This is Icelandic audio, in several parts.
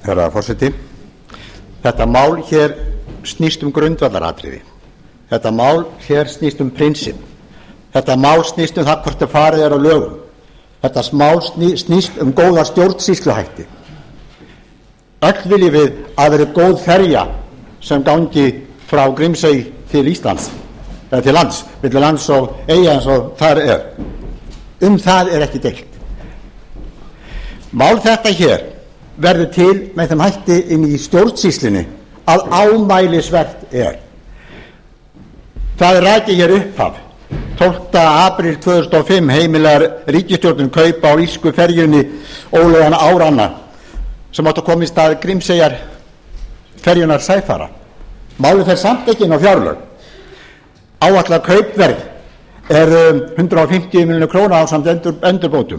Herra forseti, þetta mál hér snýst grundvallaratriði. Þetta mál hér snýst prinsip. Þetta mál snýst það hvort farið á lögum. Þetta mál snýst góða stjórnsýsluhætti. Öll viljum við að veri góð ferja sem gangi frá Grímsey til Íslands, eða til lands, milli lands og eyja eins og þar það ekki deilt. Mál þetta hér verður til með þeim hætti inn í stjórnsýslunni að ámælisvert það rakið hér upphaf 12. apríl 2005 heimilar ríkisstjórnin kaup á írsku ferjunni ólögan Áranna sem átti að koma í stað Grímseyjar ferjunar Sæfara. Málið fer samt ekki inn á fjárlög. Áætlað kaupverð 150 milljónir króna ásamt endurbótum.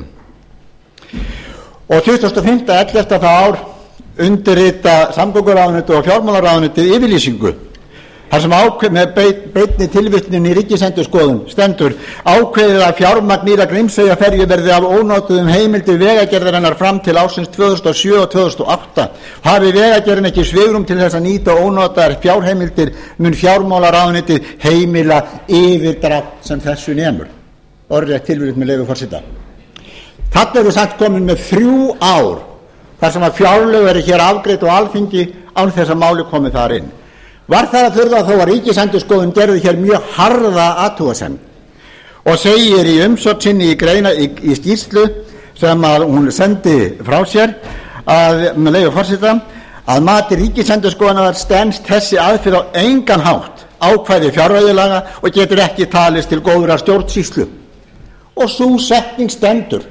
Og 25.11. það ár undirrita samgönguráðuneytið og fjármálaráðuneytið yfirlýsingu þar sem með beinni tilvitnun í ríkisendurskoðun stendur: ákveðið að fjármagn nýrra Grímseyjarferju verði af ónotuðum heimildir vegagerðarinnar fram til ársins 2007 og 2008. Hafi vegagerðin ekki svigrúm til þess að nýta ónotaðar fjárheimildir mun fjármálaráðuneytið heimila yfirdrátt sem þessu nemur. Orðrétt tilvitnun með leyfi forseta. Þarna eru samt komin með 3 ár þar sem að fjárlög eru hér afgreidd á Alþingi án þess að máli komið þar inn. Var það að furða þó að Ríkisendurskoðun gerði hér mjög harða athugasemd og segir í umsögn sinni í skýrslu sem að hún sendi frá sér með leyfi forseta að mati Ríkisendurskoðunar stenst þessi aðferð á engan hátt ákvæði fjárreiðulaga og getur ekki talist til góðrar stjórnsýslu. Og sú setning stendur.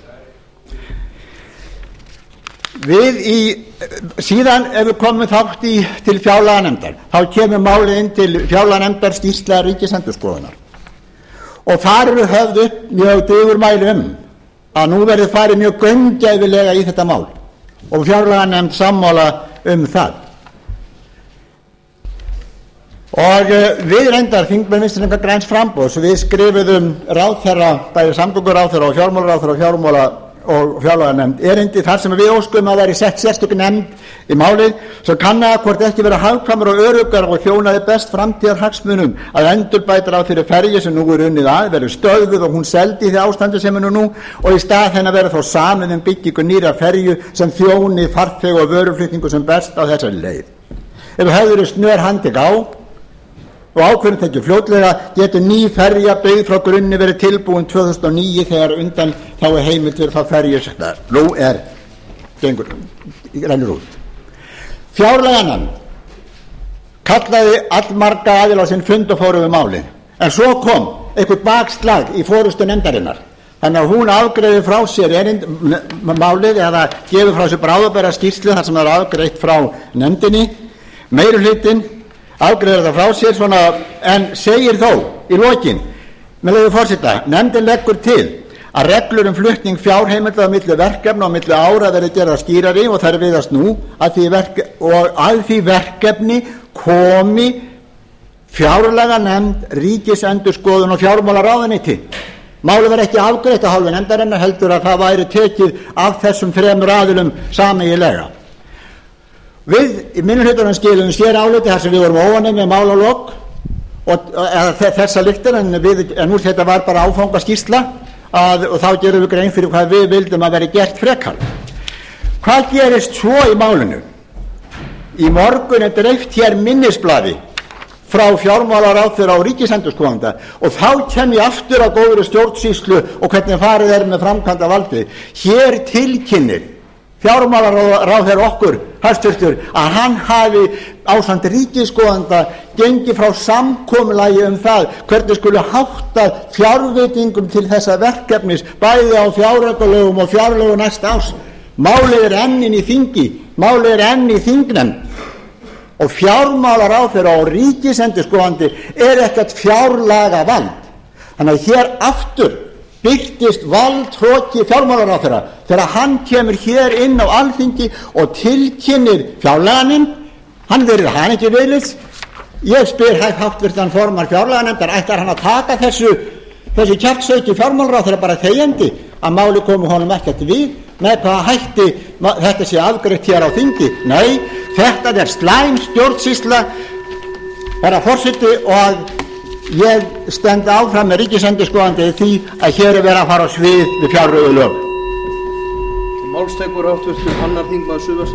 Síðan ef við komum þátt til fjárlaganefndar þá kemur málið inn til fjárlaganefndar skýrsla Ríkisendurskoðunar og þar eru höfð upp mjög digurmæli að nú verði farið mjög gaumgæfilega í þetta mál og fjárlaganefnd sammála það. Og við reyndar þingmenn Vinstri-hreyfingarinnar græns framboðs við skrifuðum ráðherra, bæði samgönguráðherra og fjármálaráðherra og fjárlaganefnd erindi þar sem við óskum að væri sett sérstök nefnd í málið sem kannaði hvort ekki vera hagkvæmar og öruggar og þjónaði best framtíðarhagsmunum að endurbæta á þeirri ferju sem nú unnið að verður stöðvuð og hún seldi í því ástandi sem nú og í stað hennar verður þó samið byggingu nýrrar ferju sem þjóni farþega og vöruflutningu sem best á þessari leið. Ef hefur verið snör handtök á og ákvörðun tekið fljótlega getur ný ferja byggð frá grunni verið tilbúin 2009 þegar undan þá heimild fyrir þá ferju sem nú rennur út. Fjárlaganefnd kallaði allmarga aðila á sinn fund og fóru við málið en svo kom eitthvað bakslag í forystu nefndarinnar þannig að hún afgreiði frá sér málið eða gefur frá sér bráðabæra skýrslu þar sem það er afgreitt frá nefndinni. Meirihlutinn afgreiðir það frá sér svona en segir þó í lokin með leyfi forseta: nefndin leggur til að reglur flutning fjárheimilda á milli verkefna og milli ára verði gerðar skýrari og þær virðast nú að því verkefni komi fjárlaganefnd, Ríkisendurskoðun og fjármálaráðuneyti. Málið var ekki afgreitt af hálfu nefndarinnar heldur að það væri tekið af þessum 3 aðilum sameiginlega. Við í minnihlutanum skilum áliti þar sem við vorum óánægðir með málalok eða þessa lyktir en úr þetta var bara áfangaskýrsla og þá gerum við grein fyrir hvað við vildum að veri gert frekar. Hvað gerist svo í málinu? Í morgun dreift hér minnisblaði frá fjármálaráðherra og ríkisendurskoðanda og þá kem ég aftur á góðri stjórnsýslu og hvernig farið með framkvæmdarvaldið. Hér tilkynnir fjármálaráðherra okkur hæstvirtur að hann hafi ásamt ríkisskoðanda gengið frá samkomulagi það hvernig skuli háttað fjárveitingum til þessa verkefnis bæði á fjáraukalögum og fjárlögum næsta árs. Málið enn í þingi, málið enn í þingnefnd og fjármálaráðherra og ríkisendurskoðandi ekkert fjárlagavald. Þannig að hér aftur birtist valdhroki fjármálaráðherra þegar hann kemur hér inn á Alþingi og tilkynnir fjárlaganefnd. Hann verður hann ekki viðlits. Ég spyr háttvirtan formann fjárlaganefndar: ætlar hann að taka þessu kjaftshöggi fjármálaráðherra bara þegjandi að máli komi honum ekkert við með hvaða hætti þetta sé afgreitt hér á þingi. Nei, þetta er slæm stjórnsýsla, herra forseti, og ég stend áfram með ríkisendurskoðandi því að hér er verið að fara á svið við fjárreiðulög. Málstekur háttvirtur annar þingmaður Suðvesturkjördæmis